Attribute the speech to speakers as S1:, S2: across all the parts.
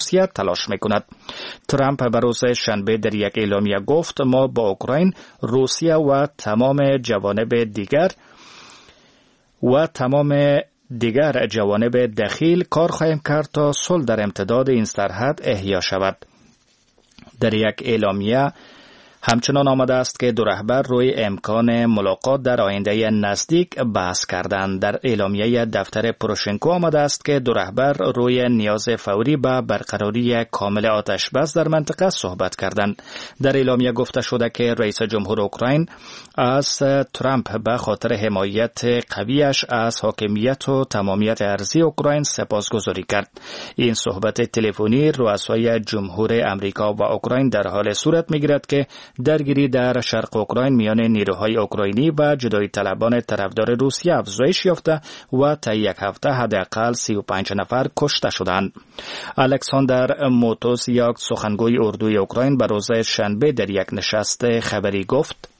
S1: روسیه تلاش میکند. ترامپ بر روز شنبه در یک اعلامیه گفت ما با اوکراین، روسیه و تمام جوانب دخیل کار خواهیم کرد تا صلح در امتداد این سرحد احیا شود. در یک اعلامیه همچنان آمده است که دو رهبر روی امکان ملاقات در آینده نزدیک بحث کردند. در اعلامیه دفتر پروشنکو آمده است که دو رهبر روی نیاز فوری به برقراری کامل آتش بس در منطقه صحبت کردند. در اعلامیه گفته شده که رئیس جمهور اوکراین از ترامپ به خاطر حمایت قویش از حاکمیت و تمامیت ارضی اوکراین سپاسگزاری کرد. این صحبت تلفنی رؤسای جمهور امریکا و اوکراین در حال صورت میگیرد که درگیری در شرق اوکراین میان نیروهای اوکراینی و جدایی طلبان طرفدار روسیه افزایش یافته و تا یک هفته حداقل 35 نفر کشته شدند. الکساندر موتوسیاک سخنگوی اردوی اوکراین به روز شنبه در یک نشست خبری گفت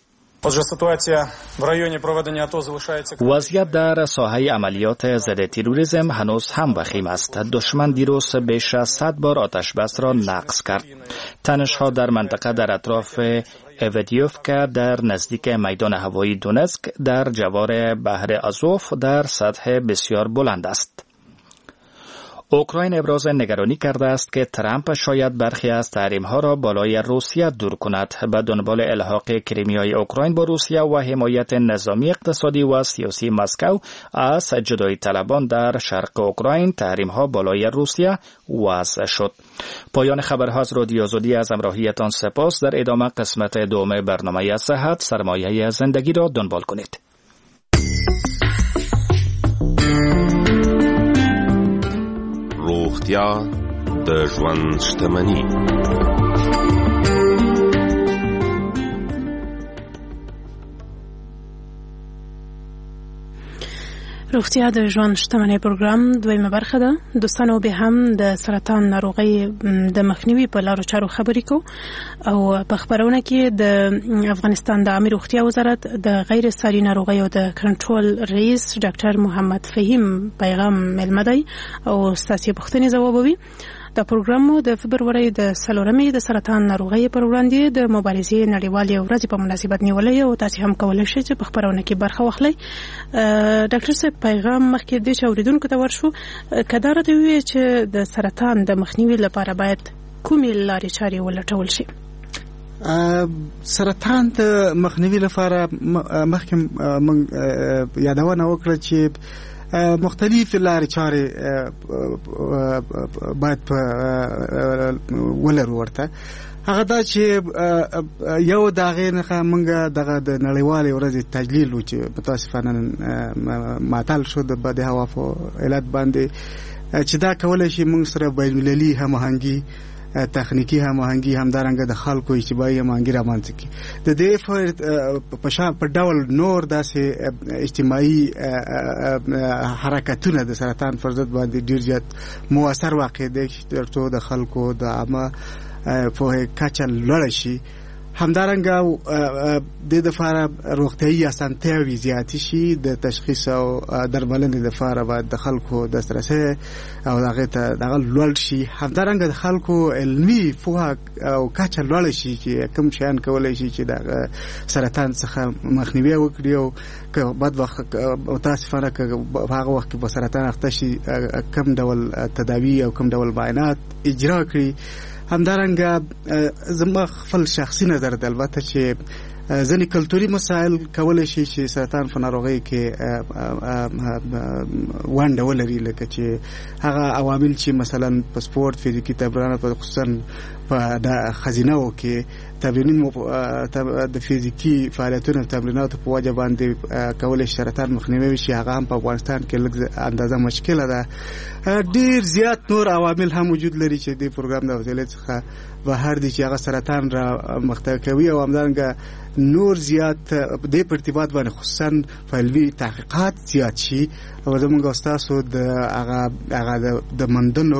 S1: وضعیت در ساحه عملیات ضد تروریسم هنوز هم وخیم است. دشمن دیروز بیش از 100 بار آتش بس را نقض کرد. تنش‌ها در منطقه در اطراف اوادیوفکا در نزدیک میدان هوایی دونتسک در جوار بحر آزوف در سطح بسیار بلند است. اوکراین ابراز نگرانی کرده است که ترامپ شاید برخی از تحریم‌ها را بالای روسیه دور کند. به دنبال الحاق کریمیای اوکراین با روسیه و حمایت نظامی، اقتصادی و سیاسی مسکو از جدایی طلبان در شرق اوکراین، تحریم‌ها بالای روسیه وضع شد. پایان خبرها از رادیو آزادی، از همراهیتان سپاس. در ادامه قسمت دوم برنامه صحت، سرمایه زندگی را دنبال کنید.
S2: روغتیا د ژوند شتمني.
S3: روغتیا د ژوند شتمنۍ پروګرام دویمه برخه ده. دوستانو به هم د سرطان ناروغۍ د مخنیوي په لارو چارو خبرې کوو او په خبرونه کې د افغانستان د عامه روغتیا وزارت د غیر ساري ناروغیو د کنټرول رئیس ډاکټر محمد فهیم پیغام ملمه دی او ستاسو پوښتنې ځوابوي. دا پروګرام د فبرورۍ د 4 د سرطان ناروغۍ پر وړاندې د مبارزې نړیوالې ورځې په مناسبت نیولې او تاسو هم کولای شئ چې په خبرونه کې برخه واخلئ. ډاکټر صاحب پیغام مخکې د اوریدونکو ته ورشو، کدار ته وی چې د سرطان د مخنیوي لپاره باید کومې لارې چارې ولټول شي؟
S4: سرطان د مخنیوي لپاره مخکې موږ یادونه وکړه چې مختلف لارې چارې باید ولرو ورته. هغه دا چې یو د هغې نه موږ دغه د نړیوالې ورځې تجلیل و چې متاسفانه معطل شو د باد هوا په علت باندې، چې دا کولی شي موږ سره بین‌المللي هماهنګي، تخنیکی هماهنګي، همدارنګه د خلکو اجتماعي هماهنګي رامنځته کړي. د دې په ډول نور داسې اجتماعي حرکتونه د سرطان پر ضد باندې ډېر زیات مؤثر واقع دي ترڅو د خلکو د عامه پوهې کچه لوړه شي. همدارنګه د لپاره روغتیايي اسانتیاوې زیاتې شي. د تشخیص او درملنې لپاره باید د خلکو دسترسي او هغه ته دغه لوړ شي. همدارنګه د خلکو علمي پوهه او کچه لوړ شي چې کوم شیان کولای شي چې د سرطان څخه مخنیوي وکړي او که بعد وخت متاسفانه که هغه وخت په سرطان اخته شي کوم ډول تداوی او کوم ډول معاینات اجرا کړي. همدارنګه زما خپل شخصي نظر د البته چې ځینې کلتوري مسایل کولای شي چې سرطان په ناروغۍ کې ونډه ولري، لکه چې هغه عوامل چې مثلا په سپورت، فزیکي تمرینات، خصوصا په د خزینه‌و کې تمرینونه د فزیکي فعالیتونو تمریناتو په وجه باندې کولای شي سرطان مخنیوي شي. هغه هم په افغانستان کې لږ اندازه مشکله ده. ډیر زیات نور عوامل هم وجود لري چې د پروګرام د وسیلې څخه بهر دي چې هغه سرطان را مخنیوي کوي او همدارنګه نور زیات د ارتباط باندې خصوصا په علمي تحقیقات زیات شي او زموږ استادو د هغه د مندنو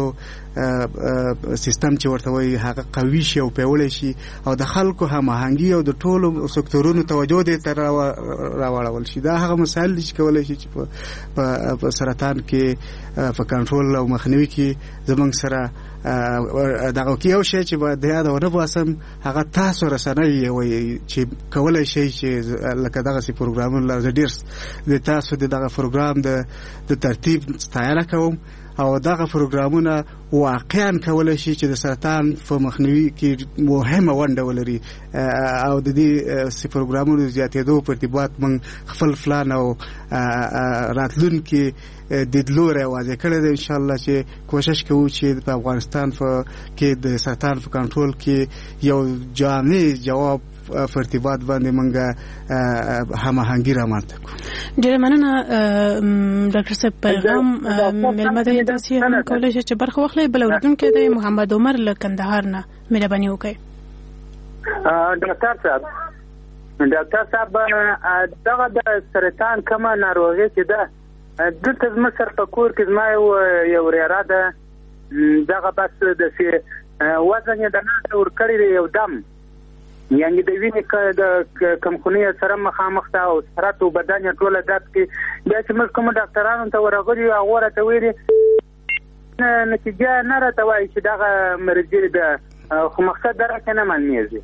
S4: سیستم چې ورته وایي هغه قوي شي او پیاوړی شي او د خلکو هماهنګي او د ټولو سکتورونو توجه دې ته راوړول شي. دا هغه مسایل دي چې کولی شي چې په سرطان کې په کنټرول او مخنیوي کې زموږ سره دغه کې یو شی چې باید د یاده ونه باسم هغه تاسو رسنۍ وایي چې کولی شي چې لکه دغسې پروګرامونه لري. ډېر د تاسو د دغه پروګرام د ترتیب ستاینه کوم او دغه پروګرامونه واقعا کولی شي چې د سرطان په مخنیوي کې مهمه ونډه ولري او د دې پروګرامونو زیاتېدو په ارتباط موږ خپل پلان او راتلونکي دیدلوری واضح کړی دی. انشاءالله چې کوشش کوو چې په افغانستان کې د سرطان په کنټرول کې یو جامع جواب په ارتباط باندې موږ هماهنګي رامنځته کړو.
S3: ډېره مننه ډاکټر صاحب. پیغام مېلمه دی داسې هم کولی شي چې برخه واخلئ. بل اورېدونکی دی محمد عمر له کندهار نه. مهرباني وکړئ.
S5: ډاکټر صاحب دغه د سرطان کومه ناروغي چې ده دلته زما سره په کور کې زما یو ورېره ده دغه بس داسې وزن یې د ناسته ورکړی دی یو دم یعنې د وینې د کمخونۍ سره مخامخ ده او سرط و بدن یې ټوله درد کوي. بیا چې موږ کومو ډاکټرانو ته ورغلي یو هغو راته ویلي نتیجه نه راته وایي چې دغه مرضي ده خو مقصد د راته نه معلومېږي.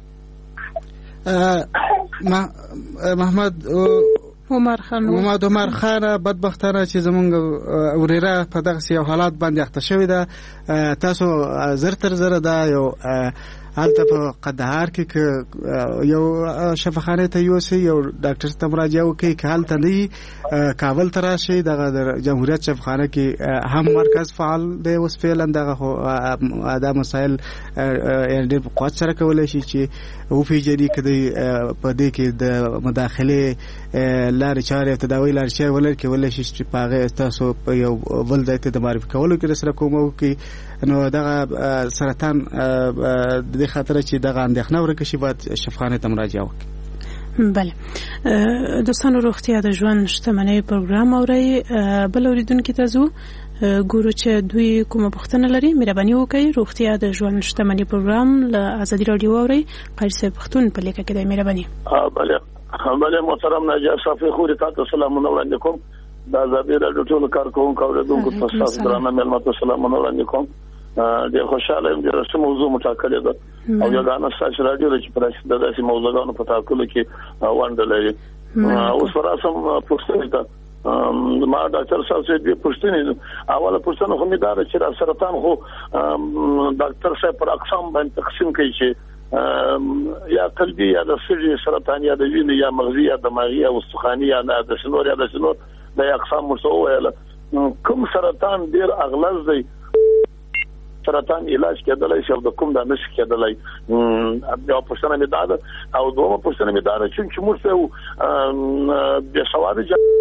S4: محمد
S3: عمر خان
S4: بدبختانه چې زمونږ ورېره په دغسې یو حالات باندې اخته شوې ده. تاسو زر تر زره ده یو هلته په قندهار کې یو شفاخانه ته یوسئ یو ډاکټر ته مراجعه وکړئ. که هلته نه وي کابل ته راشئ. دغه د جمهوریت شفاخانه کې هم مرکز فعال دی اوس فعلا. دغه دا مسایل ډېر په قوت سره کولی شي چې وپېژني که دی په دې کې د مداخلې لارې چارې او تداوی لارې چارې ولري کولی شي چې په هغې تاسو په یو بل ځای ته د معرفي کولو کې رسره کومه وکړي. نو دغه سرطان د دې خاطره چې دغه اندېښنه ورکه شي باید شفاخانې ته مراجعه وکړي.
S3: بله دوستانو، روغتیا د ژوند شتمنۍ پروګرام اورئ. بل اورېدونکي ته ځو ګورو چې دوی کومه پوښتنه لري. مهرباني وکړئ. روغتیا د ژوند شتمنۍ پروګرام له ازادي راډیو اورئ. قایل صاحب پښتون په لیکه کې دی. مهرباني.
S6: بله محترم ناجیه صافي خوري تاسو سلامونه وړاندې کوم. د ازادي راډیو ټول کارکوونکو او اوریدونکو ته تاسو درانه مېلمه ته سلامونه وړاندې کوم. ډېر خوشاله یم چې رسمي موضوع مټاکلې ده او یوګانه ستاسو راډیو چې په داسې موضوعاتو په ټاکلو کې ونډه لري. اوس وراسم پوښتنه ده ما ډاکټر صاحب چې دې پوښتنه اوله پوښتنه خو مې دا چې سرطان خو ډاکټر صاحب پر اقسام باندې تقسیم کوي چې یا قلبي یا د سږي سرطان یا د وینې یا مغزي یا دماغي یا استخواني یا د شنور یا د شنور د اقسام مرسوه کوم سرطان ډیر اغلظ دی سرطان علاج کېدلای شي او د کوم د نشي کېدلای. یو پوښتنه مې دا ده او دومره پوښتنه مې دا ده چې موږ ته د سواد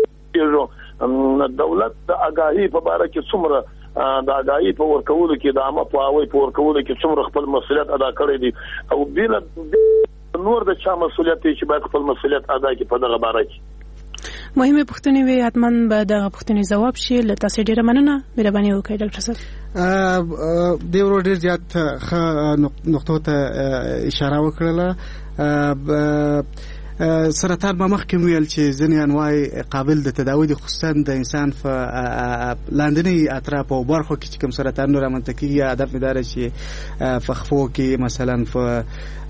S6: دولت د آگاهي په اړه کې څومره د آگاهي په ورکولو کې د عامه پوهاوی په ورکولو کې څومره خپل مسؤلیت ادا کړی دی او بل نور د چا مسؤلیت چې باید خپل مسؤلیت ادا کړي په دغه باره کې.
S3: مهمه پوښتنې وي حتما به دغه پوښتنې جواب شي. له تاسو ډیره مننه. مهرباني وکړئ ډاکټر صاحب.
S4: د ورو ډیر زیات نقطو ته اشاره وکړه. سرطان ما مخکې ویل چې ځینې انواع قابل د تداوی دي خصوصا د انسان په لاندنی اطراف او برخو کې چې کوم سرطان رامنځته کیږي. هدف مې دا چې په خفو کې مثلا په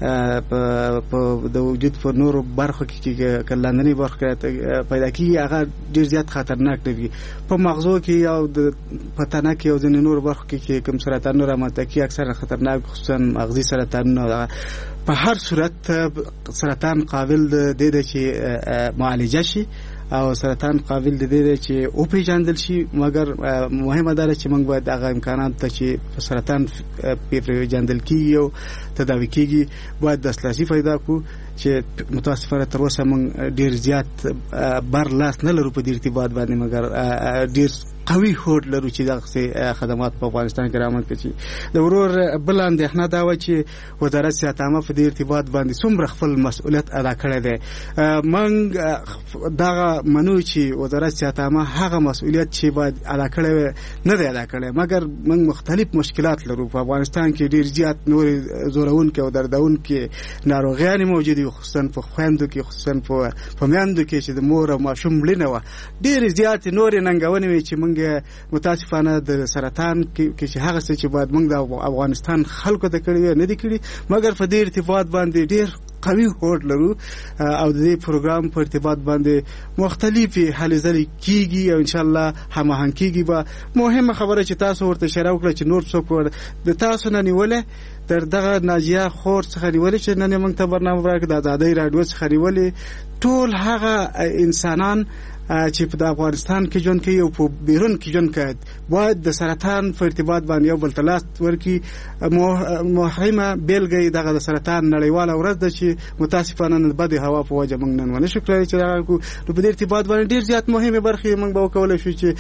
S4: د وجود په نورو برخو کې لاندنی برخه پیدا کیږي هغه ډیر زیات خطرناک دی. په مغزو کې او د پتانه کې او ځینې نور برخو کې کوم سرطان رامنځته کیږي اکثر خطرناک خصوصا مغزي سرطان. په هر صورت سرطان قابل د چې معالجه شي او سرطان قابل د چې او پیژندل شي، مګر مهمه ده چې موږ باید هغه امکانات ته چې سرطان پیژندل کیږي او تداوی کیږي باید دسترسی پیدا کړو. چې متاسفانه تر اوسه موږ ډیر زیات بر لاس نه لرو په دې ارتباط باندې، مګر ډیر قوي هوډ لرو چې دغه خدمات په افغانستان کې رامنځته شي. د ورور بل اندېښنه دا و چې وزارت صحت عامه په دې ارتباط باندې څومره خپل مسؤلیت ادا کړی دی. موږ دغه منو چې وزارت صحت عامه هغه مسؤلیت چې باید ادا کړی نه دی ادا کړی، مګر موږ مختلف مشکلات لرو. په افغانستان کې ډېر زیات نور زورونکي او دردونکي ناروغیانې موجودې دي، خصوصا په خویندو کې، خصوصا په میندو کې چې د مور او ماشوم مړینه وه. ډېرې زیاتې نورې ننګونې وې چې موږ متاسفانه د سرطان کې چې هغه څه چې باید موږ د افغانستان خلکو ته کړي نه دي کړي، مګر په دې ارتباط باندې ډېر قوي هوډ لرو او د دې پروګرام په ارتباط باندې مختلفې هلې ځلې کیږي او ان شاء الله هماهنګ کیږي. به مهمه خبره چې تاسو ورته اشاره وکړه چې نور څوک د تاسو نه نیولې تر دغه ناجیه خور څخه نیولې چې نن موږ ته برنامه راکړه د آزادۍ راډیو څخه نیولې ټول هغه انسانان چې په افغانستان کې ژوند کوي او په بیرون کې ژوند کوي باید د سرطان په ارتباط باندې یو بل ته لاس ورکړي. مهمه بیلګه دغه د سرطان نړیواله ورځ ده چې متاسفانه د بدې هوا په وجه موږ نن ونه شو کړی چې دغه په دې ارتباط باندې ډېر زیات مهمه برخې موږ به وکولی شو چې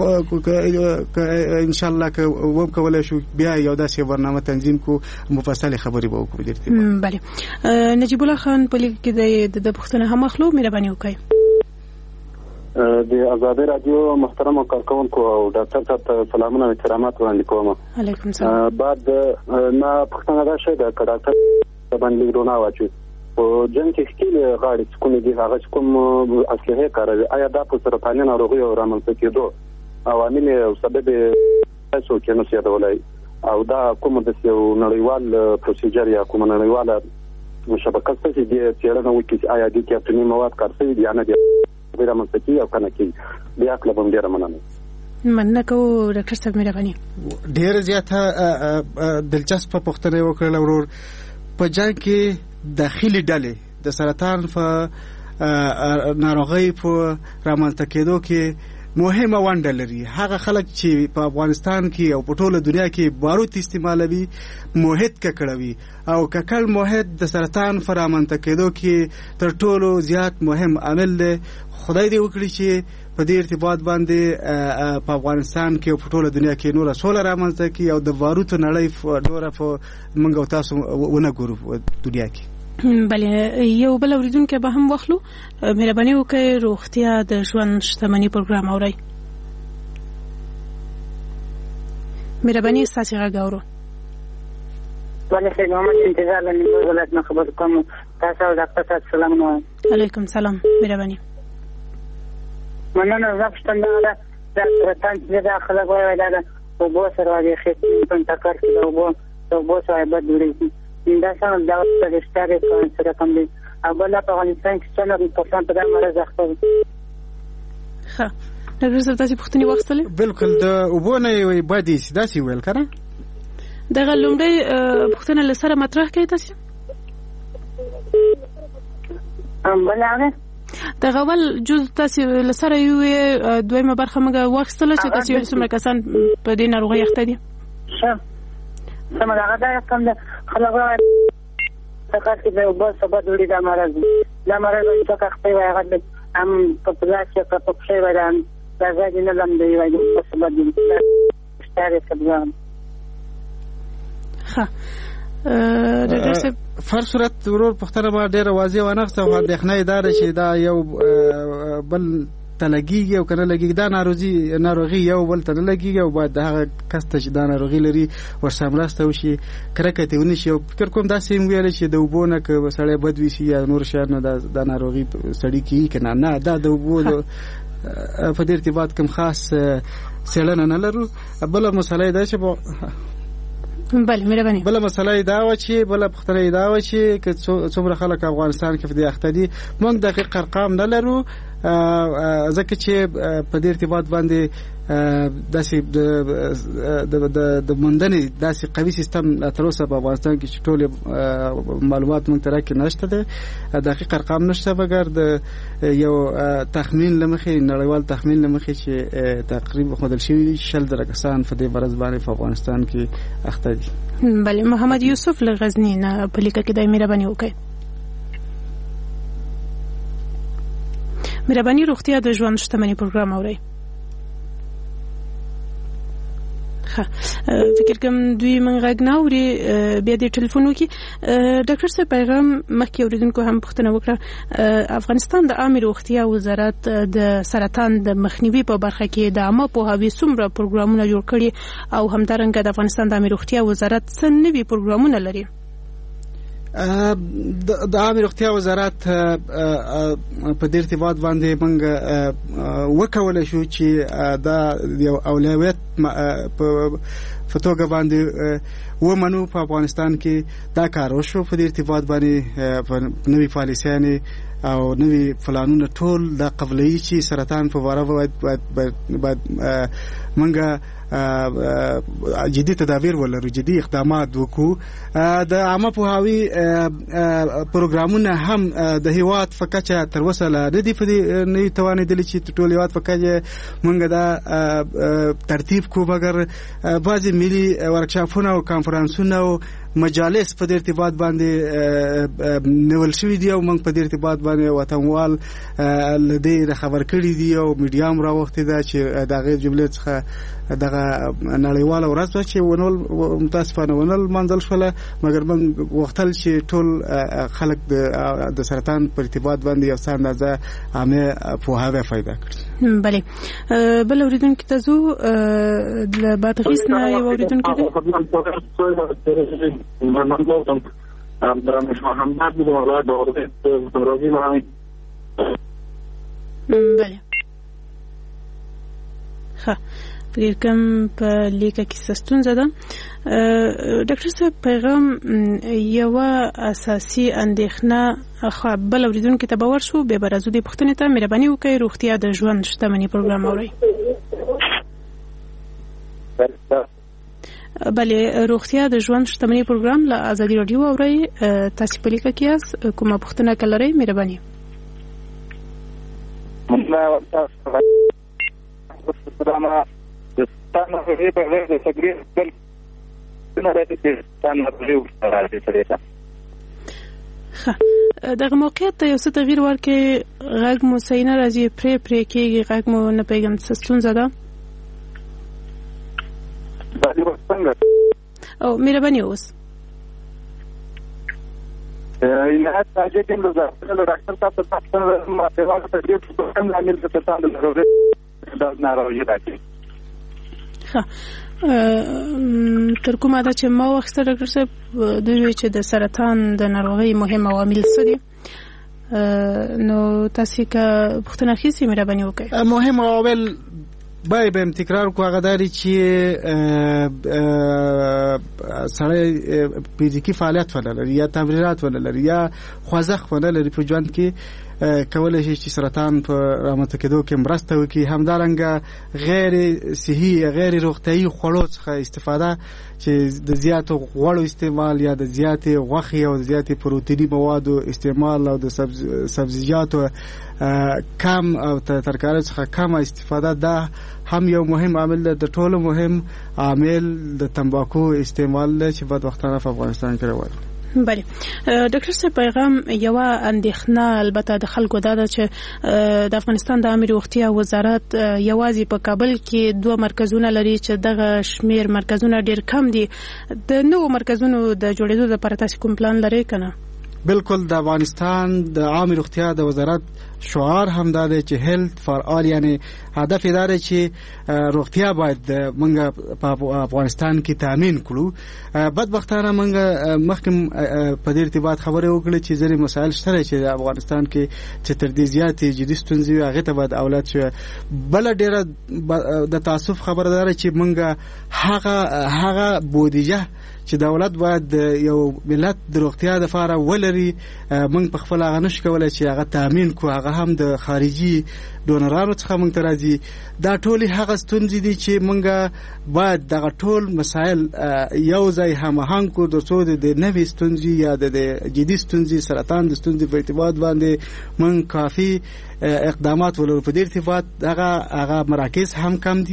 S4: ان شاء الله که وکولی شو بیا یو داسې برنامه تنظیم کو مفصل خبرې به وکړو.
S3: بله نجیب الله خان په لیک کې د پوښتنه هم اخلو، مهرباني وکړئ.
S7: د آزادۍ راډیو محترم کارکونکو او ډاکټر ته سلامونه او احترامات وړاندې کوم.
S3: علیکم السلام.
S7: بعد نه پوښتنه دا شوه د ډاکټر باندې ډرونه واچي په جنګ کې خپل غاړي کوم دي هغه کوم اصله کاروي، آیا دا په سرطاني ناروغي او رامنځته کېدو عوامل او سبب تاسو کې نو سیادولای او دا کوم د یو نړیوال پروسیجر یا کوم نړیواله شبکه څه دي چې وکړي آیا دې کې اپنی مواد کارسي دي نه دي ډیره مسکی او کنه کې بیا کلبم ډیره مننه
S3: کو ډاکټر صاحب مهرباني.
S4: ډیره زیاته دلچسپ پوښتنه وکړه ورور. په جنګ کې داخلي ډلې د سرطان په ناروغي په رامنځته کېدو کې مهمه ونډه لري. هغه خلک چې په افغانستان کې او په ټوله دنیا کې باروت استعمالوي محیط ککړوي او ککړ محیط د سرطان په رامنځته کېدو کې تر ټولو زیات مهم عامل دی. خدای دې وکړي چې په دې ارتباط باندې په افغانستان کې او په ټوله دنیا کې نور سوله رامنځته کړي او د باروت نړۍ نور په موږ او تاسو ونه ګورو دنیا کې.
S3: بله یو بل اوریدونکو به هم واخلو، مهرباني وکړئ. روغتیا د ژوند شتمنۍ پروګرام اورئ. مهرباني ستاسو غږ اورو.
S8: ولی خیلی محمد انتظار لنیم ولایت نه خبر کوم. تاسو ډاکټر صاحب سلام نو.
S3: علیکم سلام. مهرباني.
S8: مننه. زه پښتنه ده د سرطان چې داخله غوړې ده او بو سره د خېټې په تکر کې او بو سره بد وړي دا څنګه دا د ستاره سره کوم دي او بل په افغانستان کې څنګه په پرسان په مرز اخته.
S3: ها ډاکټر صاحب تاسو پوښتنه واخلې؟
S4: بالکل د وبونه وي بادي سداسي ویل کړه.
S3: دغه لومړی پوښتنه لسره مطرح کړئ تاسو.
S8: بلاره
S3: دغه ول جز تاسو لسره یو دویمه برخه موږ واخستله چې تاسو یو څومره کسان په دې ناروغي اخته دي.
S8: ښه سم دا غدا کوم خلګو تاسو به وبو سبا دوی دا مرز چې اخته وي هغه هم په پلاستیک په پښې ودان دا ځای نه لم دی وایي په سبا دي ستاره سبا.
S3: ها ډاکټر صاحب
S4: فر صورت ورور پختره ما ډیره واضح ونغسته او اندېښنه اداره شي دا یو بل تلګيږي او کنه لګي دا ناروغي یو بل ته لګيږي او باید هغه کس ته چې دا ناروغي لري ورسامراسته وشي کرکته ونی شي. فکر کوم دا سیم ویل چې د وبونه ک وسړی بدوي سي یا نور شهر نه دا ناروغي سړی کی کنه نه دا د وبو په دې ارتباط کوم خاص څلنه نه لرو. بل مسله دا چې
S3: بله مهرباني.
S4: بل مسله دا و چې بل پختنه دا و چې څومره خلک افغانستان کې په دې اخته دي موږ دقیق ارقام نه لرو ځکه چې په دې ارتباط باندې داسې د مندنې داسې قوي سیستم تر اوسه په افغانستان کې چې ټول معلومات موږ ته راکړي نشته ده. دقیق ارقام نشته مګر د یو تخمین لمخې نړیوال تخمین لمخې چې تقریبا خودل شوی 60 کسان په دې مرز باندې په افغانستان کې اخته دي.
S3: بله محمد یوسف لغزنی نه په لیکه کې د مهرباني وکړئ. مهرباني روغتیا د ژوند شتمنۍ پروګرام اورئ. فکر کوم دوی من غږ نه اوري بیا د ټلیفون وکي ډاکټر صاحب پیغام مخکې اوریدونکو هم پوښتنه وکړه افغانستان د عامه روغتیا وزارت د سرطان د مخنیوي په برخه کې د عامه پوهاوي څومره پروګرامونه جوړ کړي او همدارنګه د افغانستان د عامه روغتیا وزارت څه نوي پروګرامونه لري؟
S4: د عامه روغتیا وزارت په دې ارتباط باندې موږ وکولای شو چې دا یو اولویت په توګه باندې ومنو په افغانستان کې دا کار وشو. په دې ارتباط باندې نوې پالیسیانې او نوې پلانونه ټول د قبلي چې سرطان په اړه باید موږ جدي تدابیر ولرو، جدي اقدامات وکړو. د عامه پوهاوي پروګرامونه هم د هیواد په کچه تر اوسه لا نه دي نه توانېدلي چې ټول هیواد په کچه موږ دا ترتیب کو، مګر بعضې ملي ورکشاپونه او کانفرانسونه او مجالس په دې ارتباط باندې نیول شوي دي او موږ په دې ارتباط باندې وطنوال له دې خبر کړي دي او میډیا هم راوښتې ده چې د هغې جملې څخه دغه نړیواله ورځ وه چې متاسفانه ونه لمانځل شوله، مګر موږ غوښتل چې ټول خلک د سرطان په ارتباط باندې یو څه اندازه عامه پوهاوی پیدا کړي.
S3: بلې بل اورېدونکي ته ځو. له بادغیس نه یو اورېدونکی دی. بله ښه فکر کوم په لیکه کې څه ستونزه ده. ډاکټر صاحب پیغام یوه اساسي اندېښنه خو بل اورېدونکي ته به ورشو، بیا به راځو دې پوښتنې ته. مهرباني وکړئ روغتیا د ژوند شتمني پروګرام اورئ. بله روغتیا د ژوند شتمني پروګرام له ازادي راډیو اورئ. تاسو په لیکه کې یاست، کومه پوښتنه که لرئ مهرباني. دغه موقعیت ته یو څه تغییر ورکړئ. غږ مو صحیح نه راځي، پرې کېږي غږ مو، نه پوهېږم څه ستونزه ده. او مهرباني اوس تر کومه ده چې ما واخیسته ډاکټر صاحب دوی وایي چې د سرطان د ناروغۍ مهم عوامل څه دي؟ نو تاسو که پوښتنه اخیستې مهرباني وکړئ.
S4: مهم عوامل باید به تکرار کو هغه داري چې سړی فزیکي فعالیت ونه لري یا تمرینات ونه لري یا خوځښت ونه لري په ژوند کې کولای شي چې سرطان په رامنځته کېدو کې مرسته وکړي. همدارنګه غیر صحي غیر روغتیایي خوړو څخه استفاده چې د زیاتو غوړو استعمال یا د زیاتې غوښې او د زیاتې پروتیني موادو استعمال او د سبزیجاتو کم او ترکاریو څخه کم استفاده ده هم یو مهم عامل ده. د ټولو مهم عامل د تنباکو استعمال ده چې بعد وختانه په افغانستان کې روان.
S3: بله ډاکټر صاحب پیغام یوه اندېښنه البته د خلکو دا ده چې د افغانستان د عامه روغتیا وزارت یوازې په کابل کې 2 مرکزونه لري چې دغه شمیر مرکزونه ډیر کم دي. د نوو مرکزونو د جوړېدو لپاره تاسو کوم پلان لرئ که نه؟
S4: بالکل د افغانستان د عامه روغتیا د وزارت شعار هم دا دی چې هیلث فار آل، یعنی هدف یې دا دی چې روغتیا باید موږ په افغانستان کې تامین کړو. بدبختانه موږ مخکې په دې ارتباط خبرې وکړې چې ځینې مسایل شته چې د افغانستان کې چې تر دې زیاتې جدي ستونزې وي هغې ته باید اولاد شوی. بله ډېره د تاسف خبره ده چې موږ هغه بودیجه چې دولت باید یو ملت د روغتیا لپاره ولري موږ په خپل هغه نشو کولای چې هغه تامین کو. هغه هم د خارجي ډونرانو څخه موږ ته راځي. دا ټولې هغه ستونزې دي چې موږ باید دغه ټول مسایل یو ځای هماهنګ کړو تر څو د نوې ستونزې یا د جدي ستونزې سرطان د ستونزې په ارتباط باندې موږ کافي اقدامات ولرو. په دې ارتباط هغه مراکز هم کم دي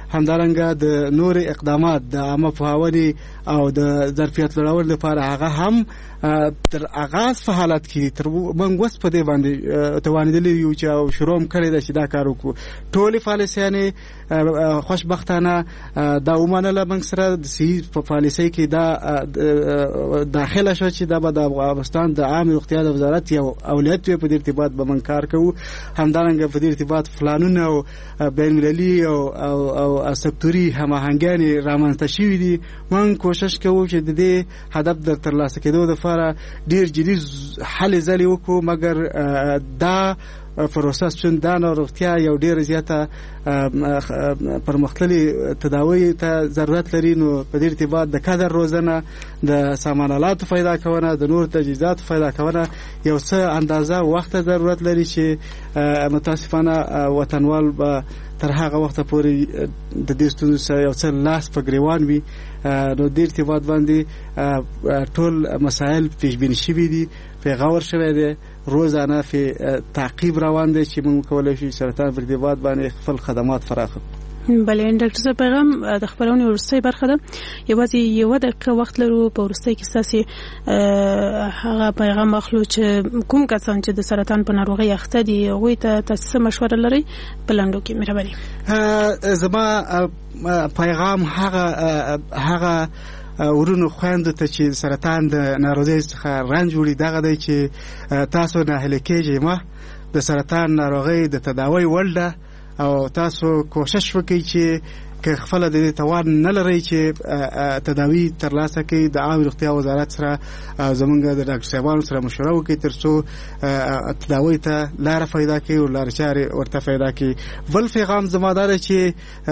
S4: همدارنګه د نور اقدامات د عامه پوهاونې او د ظرفیت لوړولو لپاره هغه هم تر اغاز په حالت کې تر موږ وس په دې باندې توانیدلی یو چې شروع کړی دا چې دا کار وکړو. ټولې پالیسیانې خوشبختانه دا ومنله موږ سره د صحیح په پالیسۍ کې دا داخله شو چې دا به د افغانستان د عامه روغتیا د وزارت یو اولویت په دې ارتباط به موږ کار کوو. همدارنګه په دې ارتباط پلانونه او بین المللي او سکتوري هماهنګي رامنځته شوي دي. موږ کوشش کوو چې د دې هدف د ترلاسه کېدو لپاره ډیر جدي حل ځلې وکړو، مګر دا پروسه چې دا روغتیا یو ډیر زیاته پرمختللي تداوی ته ضرورت لري. نو په دې ارتباط د کادر روزنه، د سامانالاتو پیدا کونه، د نور تجهیزاتو پیدا کونه یو څه اندازه وخت ضرورت لري چې متاسفانه وطنوال به تر هغه وخت پورې د دې ستونزو سره یو څه لاس په ګریوان وي. نو د ارتباط باندې ټول مسائل پیش بینی شوي دي، پیغور شوی دی، روزانه په تعقیب روان دی چې موږ کولای شو سرطان په ارتباط باندې خپل خدمات فراخ کړو.
S3: بله ډاکټر صاحب، پیغام د خبرونې وروستۍ برخه ده، یوازې یوه دقیقه وخت لرو. په وروستۍ کې ستاسې هغه پیغام اخلو چې کوم کسان چې د سرطان په ناروغۍ اخته دي هغوی ته تاسو څه مشوره لرئ په لنډو کې؟ مهرباني.
S4: زما پیغام هغه ورونو خويندو ته چې سرطان د ناروغۍ څخه رنج وړي دغه دی چې تاسو نه هلکېږئ، ما د سرطان ناروغۍ د تداوی ولده او تاسو کوشش وکړئ چې که خپل د توان نه لري چې تداوی ترلاسه کړئ، د عامه روغتیا وزارت سره زمونږ د ډاکټر صاحبانو سره مشوره وکړئ ترڅو تداوی ته لار پیدا کړي او لار چارې ورته پیدا کړي. بل پیغام زمادار چې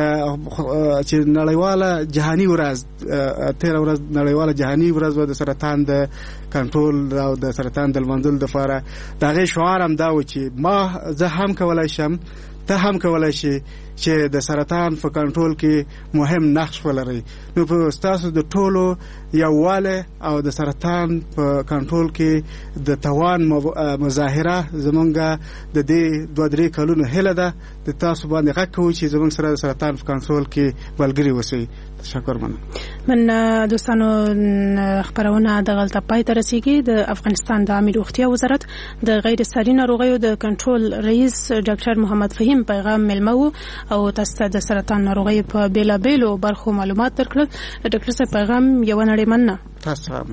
S4: نړیواله جهاني ورځ 13 ورځ نړیواله جهاني ورځ د سرطان د کنټرول او د سرطان د منځل د لپاره دغه شعار هم دا و چې ما زه هم کولای شم، ته هم کولای شي چې د سرطان په کنټرول کې مهم نقش ولري. نو په تاسو د ټولو یوواله او د سرطان په کنټرول کې د توان مظاهره زمونږ د دې 2-3 کلونو هله ده. د تاسو باندې غږ کوو چې زمونږ سره د سرطان په کنټرول کې ملګري اوسئ. تشکر
S3: من دوستانو، خبرونه د غلطه پای ته رسیږي. د افغانستان د عامه روغتیا وزارت د غیر ساري ناروغیو د کنټرول رئیس ډاکټر محمد فهیم پیغام ملمو او تاسو د سرطان ناروغیو په بیلابیلو برخو معلومات درکړل. ډاکټر صاحب، پیغام یو نړۍ مننه.
S4: تاسو